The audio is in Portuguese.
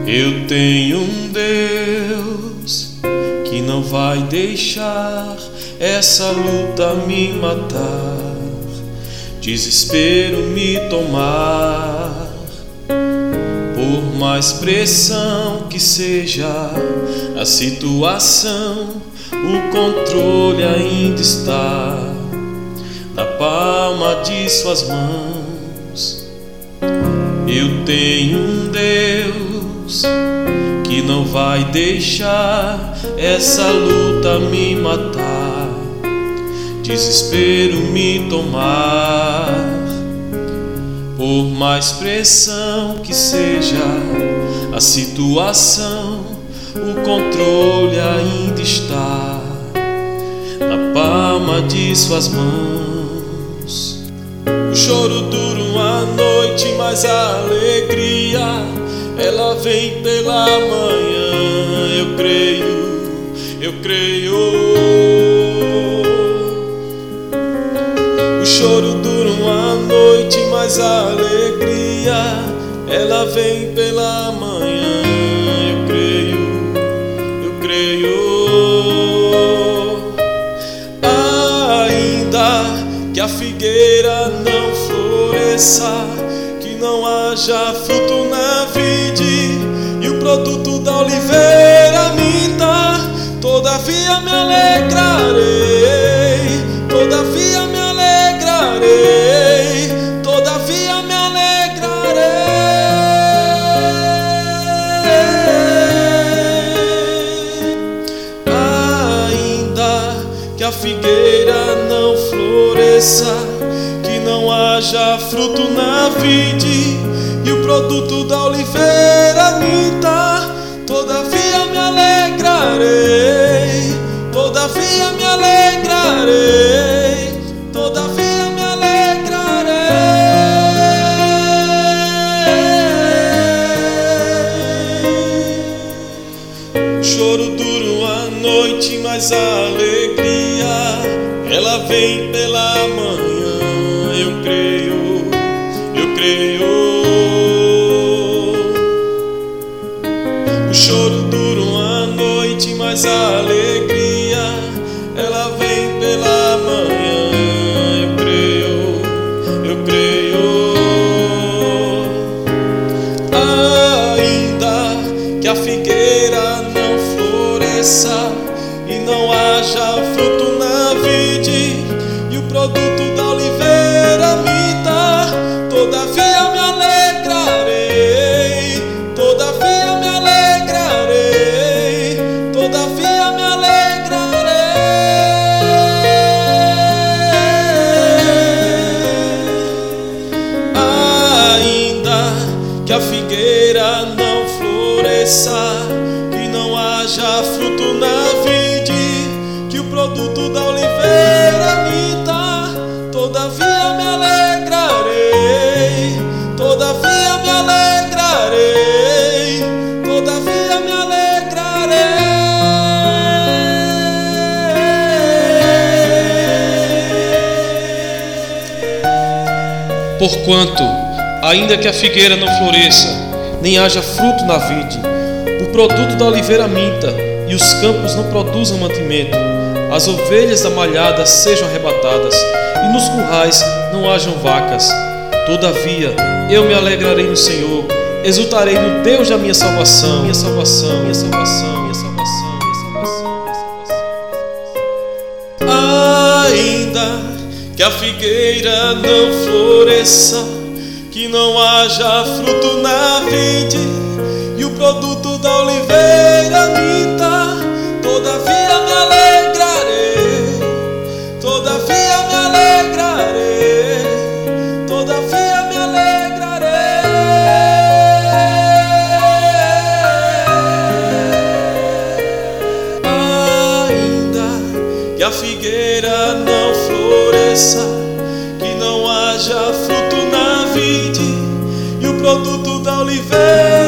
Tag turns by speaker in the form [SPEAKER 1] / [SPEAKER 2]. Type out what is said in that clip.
[SPEAKER 1] Eu tenho um Deus que não vai deixar essa luta me matar, desespero me tomar. Por mais pressão que seja a situação, o controle ainda está na palma de suas mãos. Eu tenho um Deus que não vai deixar essa luta me matar, desespero me tomar. Por mais pressão que seja a situação, o controle ainda está na palma de suas mãos. O choro dura uma noite, mas a alegria ela vem pela manhã. Eu creio. O choro dura uma noite, mas a alegria ela vem pela manhã. Eu creio. Ainda que a figueira não floresça, que não haja fruto na vide e o produto da oliveira minta, todavia me alegrarei, todavia me alegrarei, todavia me alegrarei. Ainda que a figueira não floresça, que não haja fruto na vide e o produto da oliveira minta, todavia me alegrarei, todavia me alegrarei, todavia me alegrarei. O choro dura uma noite, mas a alegria ela vem pela manhã. Eu creio. O choro dura uma noite, mas a alegria ela vem pela manhã. Eu creio. Ainda que a figueira não floresça e não haja fruto na vide e o produto da oliveira minta, todavia me alegrarei, todavia me alegrarei, todavia me alegrarei. Ainda que a figueira não floresça, que não haja fruto na vide, que o produto da oliveira minta, todavia me alegrarei, todavia me alegrarei, todavia me alegrarei.
[SPEAKER 2] Porquanto, ainda que a figueira não floresça, nem haja fruto na vide, o produto da oliveira minta, e os campos não produzam mantimento, as ovelhas da malhada sejam arrebatadas, e nos currais não hajam vacas, todavia eu me alegrarei no Senhor, exultarei no Deus da minha salvação. Minha salvação, minha salvação, minha salvação, minha salvação, minha salvação.
[SPEAKER 1] Ainda que a figueira não floresça, que não haja fruto na vide e o produto da oliveira minta, todavia me alegrarei, todavia me alegrarei, todavia me alegrarei. Ainda que a figueira não floresça, que não haja fruto na vide e o produto da oliveira